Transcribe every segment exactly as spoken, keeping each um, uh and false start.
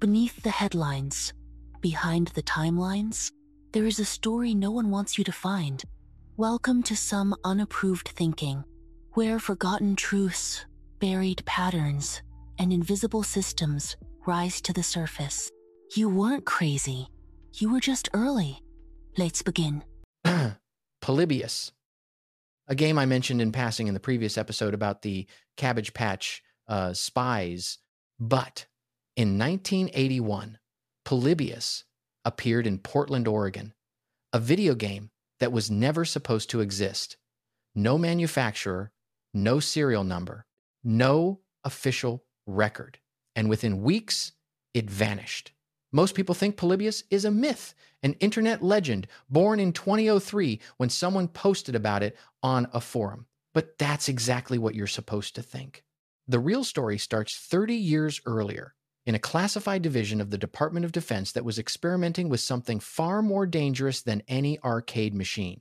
beneath the headlines, behind the timelines, there is a story no one wants you to find. Welcome to some unapproved thinking, where forgotten truths, buried patterns, and invisible systems rise to the surface. You weren't crazy. You were just early. Let's begin. Polybius, a game I mentioned in passing in the previous episode about the Cabbage Patch uh, spies. But in nineteen eighty-one, Polybius appeared in Portland, Oregon, a video game that was never supposed to exist. No manufacturer, no serial number, no official record. And within weeks, it vanished. Most people think Polybius is a myth, an internet legend born in twenty oh three when someone posted about it on a forum. But that's exactly what you're supposed to think. The real story starts thirty years earlier in a classified division of the Department of Defense that was experimenting with something far more dangerous than any arcade machine.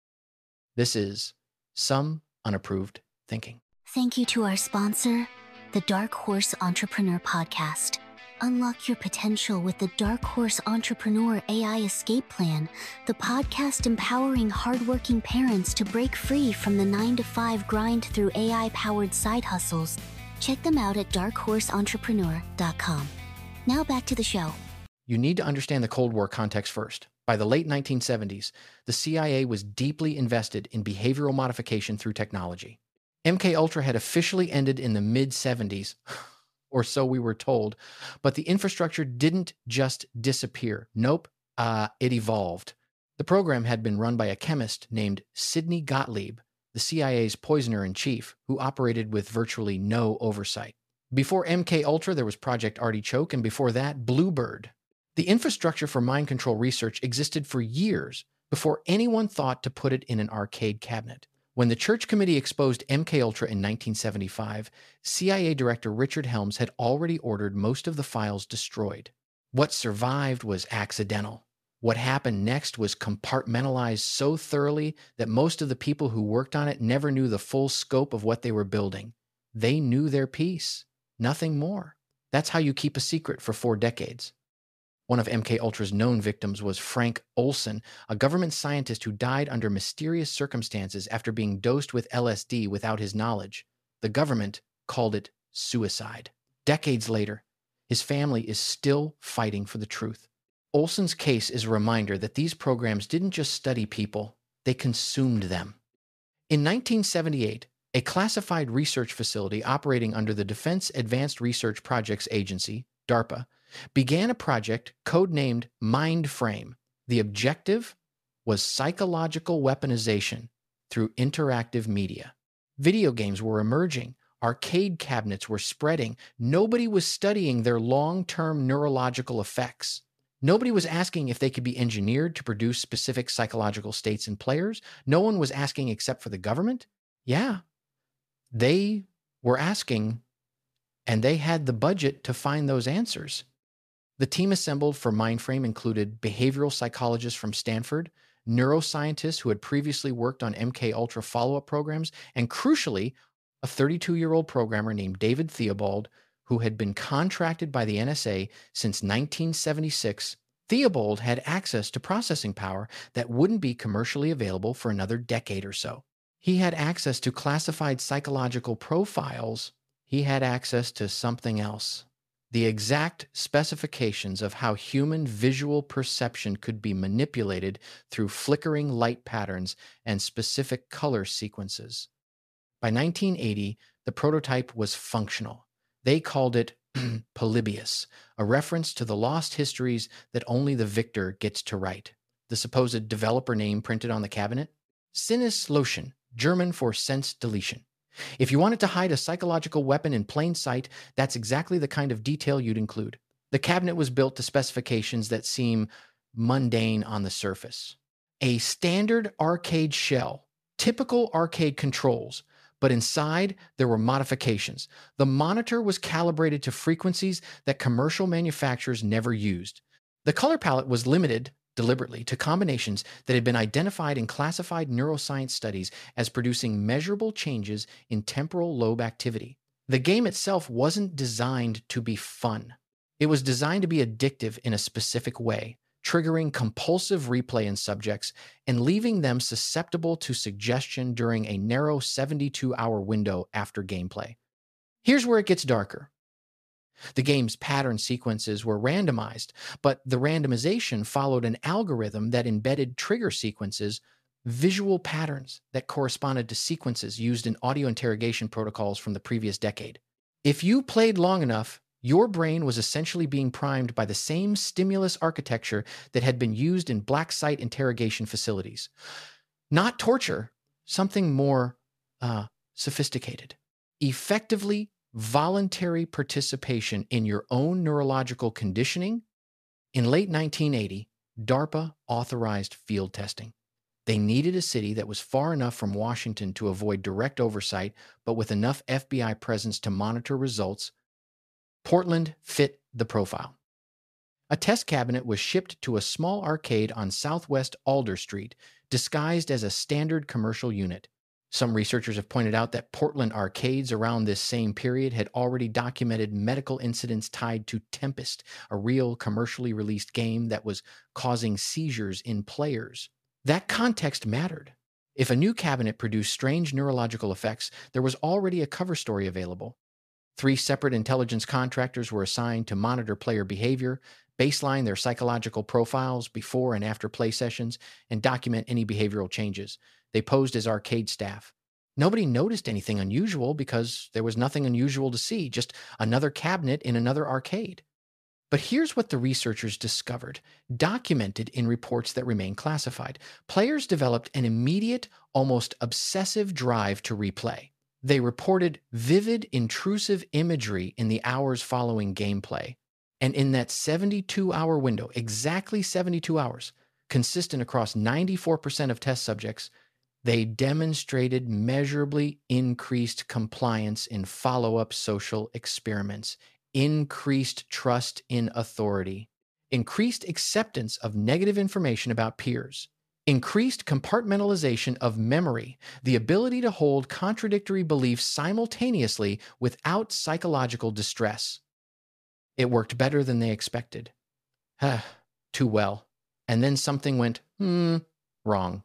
This is Some Unapproved Thinking. Thank you to our sponsor, the Dark Horse Entrepreneur Podcast. Unlock your potential with the Dark Horse Entrepreneur A I Escape Plan, the podcast empowering hardworking parents to break free from the nine to five grind through A I-powered side hustles. Check them out at dark horse entrepreneur dot com. Now back to the show. You need to understand the Cold War context first. By the late nineteen seventies, the C I A was deeply invested in behavioral modification through technology. M K Ultra had officially ended in the mid seventies, or so we were told, but the infrastructure didn't just disappear. Nope, uh, it evolved. The program had been run by a chemist named Sidney Gottlieb, the C I A's poisoner-in-chief, who operated with virtually no oversight. Before M K Ultra, there was Project Artichoke, and before that, Bluebird. The infrastructure for mind control research existed for years before anyone thought to put it in an arcade cabinet. When the Church Committee exposed M K Ultra in nineteen seventy-five, C I A Director Richard Helms had already ordered most of the files destroyed. What survived was accidental. What happened next was compartmentalized so thoroughly that most of the people who worked on it never knew the full scope of what they were building. They knew their piece, nothing more. That's how you keep a secret for four decades. One of M K Ultra's known victims was Frank Olson, a government scientist who died under mysterious circumstances after being dosed with L S D without his knowledge. The government called it suicide. Decades later, his family is still fighting for the truth. Olson's case is a reminder that these programs didn't just study people, they consumed them. In nineteen seventy-eight, a classified research facility operating under the Defense Advanced Research Projects Agency, DARPA, began a project codenamed Mindframe. The objective was psychological weaponization through interactive media. Video games were emerging. Arcade cabinets were spreading. Nobody was studying their long-term neurological effects. Nobody was asking if they could be engineered to produce specific psychological states in players. No one was asking except for the government. Yeah, they were asking, and they had the budget to find those answers. The team assembled for Mindframe included behavioral psychologists from Stanford, neuroscientists who had previously worked on M K Ultra follow-up programs, and crucially, a thirty-two-year-old programmer named David Theobald, who had been contracted by the N S A since nineteen seventy-six. Theobald had access to processing power that wouldn't be commercially available for another decade or so. He had access to classified psychological profiles. He had access to something else. The exact specifications of how human visual perception could be manipulated through flickering light patterns and specific color sequences. By nineteen eighty, the prototype was functional. They called it Polybius, a reference to the lost histories that only the victor gets to write. The supposed developer name printed on the cabinet? Sinneslotion, German for sense deletion. If you wanted to hide a psychological weapon in plain sight, that's exactly the kind of detail you'd include. The cabinet was built to specifications that seem mundane on the surface. A standard arcade shell, typical arcade controls, but inside there were modifications. The monitor was calibrated to frequencies that commercial manufacturers never used. The color palette was limited deliberately to combinations that had been identified in classified neuroscience studies as producing measurable changes in temporal lobe activity. The game itself wasn't designed to be fun. It was designed to be addictive in a specific way, triggering compulsive replay in subjects and leaving them susceptible to suggestion during a narrow seventy-two hour window after gameplay. Here's where it gets darker. The game's pattern sequences were randomized, but the randomization followed an algorithm that embedded trigger sequences, visual patterns that corresponded to sequences used in audio interrogation protocols from the previous decade. If you played long enough, your brain was essentially being primed by the same stimulus architecture that had been used in black site interrogation facilities. Not torture, something more uh, sophisticated. Effectively, voluntary participation in your own neurological conditioning. In late nineteen eighty, DARPA authorized field testing. They needed a city that was far enough from Washington to avoid direct oversight, but with enough F B I presence to monitor results. Portland fit the profile. A test cabinet was shipped to a small arcade on Southwest Alder Street, disguised as a standard commercial unit. Some researchers have pointed out that Portland arcades around this same period had already documented medical incidents tied to Tempest, a real commercially released game that was causing seizures in players. That context mattered. If a new cabinet produced strange neurological effects, there was already a cover story available. Three separate intelligence contractors were assigned to monitor player behavior, baseline their psychological profiles before and after play sessions, and document any behavioral changes. They posed as arcade staff. Nobody noticed anything unusual because there was nothing unusual to see, just another cabinet in another arcade. But here's what the researchers discovered, documented in reports that remain classified. Players developed an immediate, almost obsessive drive to replay. They reported vivid, intrusive imagery in the hours following gameplay. And in that seventy-two hour window, exactly seventy-two hours, consistent across ninety-four percent of test subjects, they demonstrated measurably increased compliance in follow-up social experiments, increased trust in authority, increased acceptance of negative information about peers, increased compartmentalization of memory, the ability to hold contradictory beliefs simultaneously without psychological distress. It worked better than they expected. Too well. And then something went, hmm, wrong.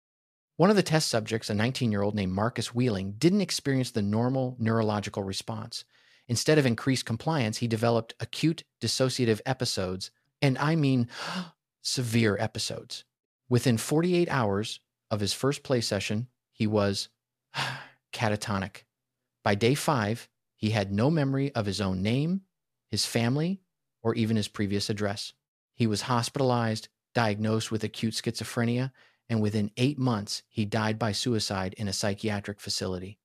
One of the test subjects, a nineteen-year-old named Marcus Wheeling, didn't experience the normal neurological response. Instead of increased compliance, he developed acute dissociative episodes, and I mean severe episodes. Within forty-eight hours of his first play session, he was catatonic. By day five, he had no memory of his own name, his family, or even his previous address. He was hospitalized, diagnosed with acute schizophrenia, and within eight months, he died by suicide in a psychiatric facility.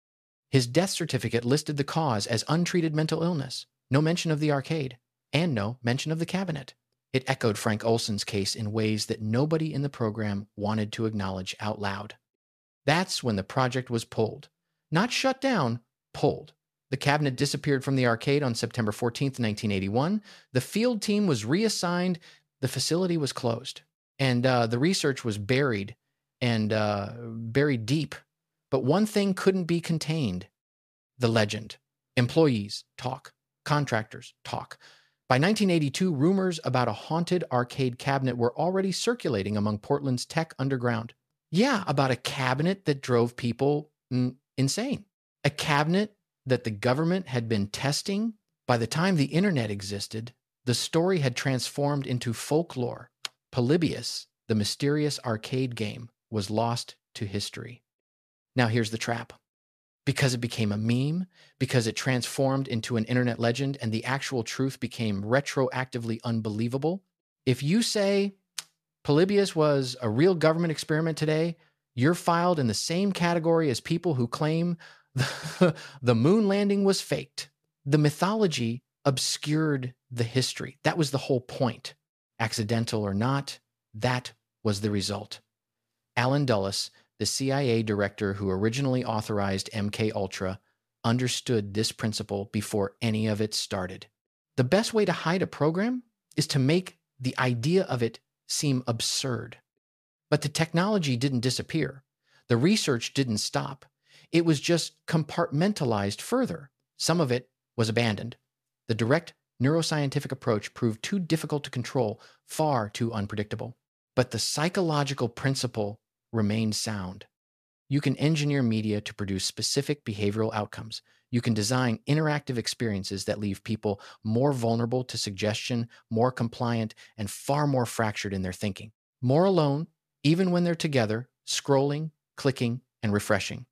His death certificate listed the cause as untreated mental illness, no mention of the arcade, and no mention of the cabinet. It echoed Frank Olson's case in ways that nobody in the program wanted to acknowledge out loud. That's when the project was pulled. Not shut down, pulled. The cabinet disappeared from the arcade on September fourteenth, nineteen eighty-one. The field team was reassigned. The facility was closed. And uh, the research was buried and uh, buried deep. But one thing couldn't be contained: the legend. Employees talk. Contractors talk. By nineteen eighty-two, rumors about a haunted arcade cabinet were already circulating among Portland's tech underground. Yeah, about a cabinet that drove people mm, insane. A cabinet that the government had been testing. By the time the internet existed, the story had transformed into folklore. Polybius, the mysterious arcade game, was lost to history. Now here's the trap. Because it became a meme, because it transformed into an internet legend, and the actual truth became retroactively unbelievable, if you say Polybius was a real government experiment today, you're filed in the same category as people who claim the, the moon landing was faked. The mythology obscured the history. That was the whole point. Accidental or not, that was the result. Alan Dulles, the C I A director who originally authorized M K Ultra, understood this principle before any of it started. The best way to hide a program is to make the idea of it seem absurd. But the technology didn't disappear. The research didn't stop. It was just compartmentalized further. Some of it was abandoned. The direct neuroscientific approach proved too difficult to control, far too unpredictable. But the psychological principle remained sound. You can engineer media to produce specific behavioral outcomes. You can design interactive experiences that leave people more vulnerable to suggestion, more compliant, and far more fractured in their thinking. More alone, even when they're together, scrolling, clicking, and refreshing.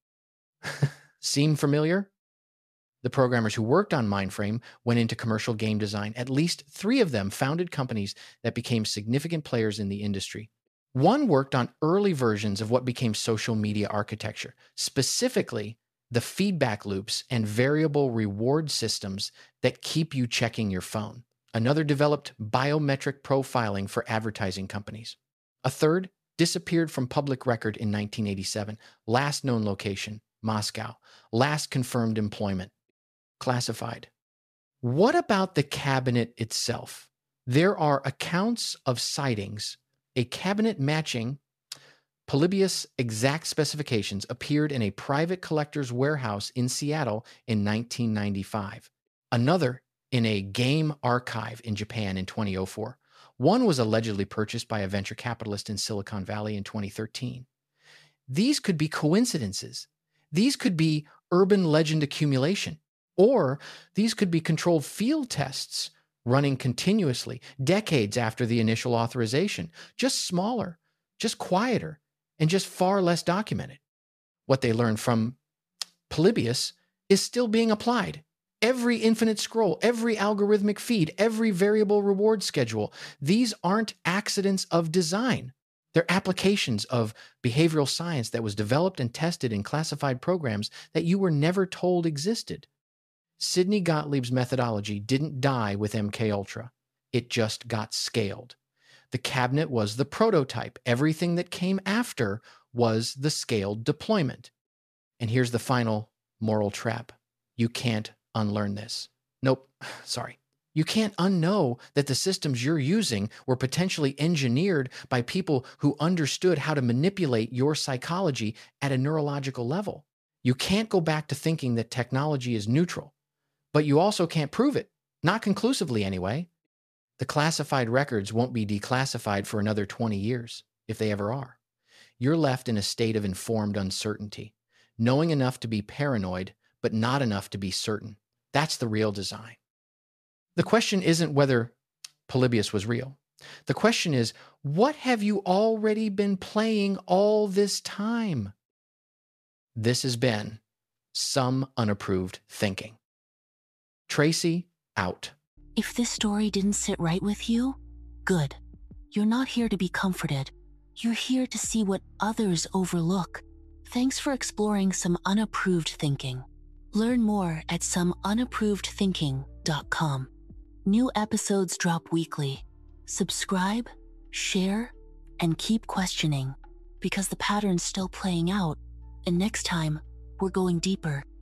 Seem familiar? The programmers who worked on Mindframe went into commercial game design. At least three of them founded companies that became significant players in the industry. One worked on early versions of what became social media architecture, specifically the feedback loops and variable reward systems that keep you checking your phone. Another developed biometric profiling for advertising companies. A third disappeared from public record in nineteen eighty-seven. Last known location, Moscow. Last confirmed employment, classified. What about the cabinet itself? There are accounts of sightings. A cabinet matching Polybius' exact specifications appeared in a private collector's warehouse in Seattle in nineteen ninety-five. Another in a game archive in Japan in twenty oh four. One was allegedly purchased by a venture capitalist in Silicon Valley in twenty thirteen. These could be coincidences. These could be urban legend accumulation. Or these could be controlled field tests running continuously, decades after the initial authorization, just smaller, just quieter, and just far less documented. What they learned from Polybius is still being applied. Every infinite scroll, every algorithmic feed, every variable reward schedule, these aren't accidents of design. They're applications of behavioral science that was developed and tested in classified programs that you were never told existed. Sidney Gottlieb's methodology didn't die with M K Ultra. It just got scaled. The cabinet was the prototype. Everything that came after was the scaled deployment. And here's the final moral trap. You can't unlearn this. Nope, sorry. You can't unknow that the systems you're using were potentially engineered by people who understood how to manipulate your psychology at a neurological level. You can't go back to thinking that technology is neutral. But you also can't prove it, not conclusively anyway. The classified records won't be declassified for another twenty years, if they ever are. You're left in a state of informed uncertainty, knowing enough to be paranoid, but not enough to be certain. That's the real design. The question isn't whether Polybius was real. The question is, what have you already been playing all this time? This has been Some Unapproved Thinking. Tracy, out. If this story didn't sit right with you, good. You're not here to be comforted. You're here to see what others overlook. Thanks for exploring some unapproved thinking. Learn more at some unapproved thinking dot com. New episodes drop weekly. Subscribe, share, and keep questioning, because the pattern's still playing out, and next time, we're going deeper.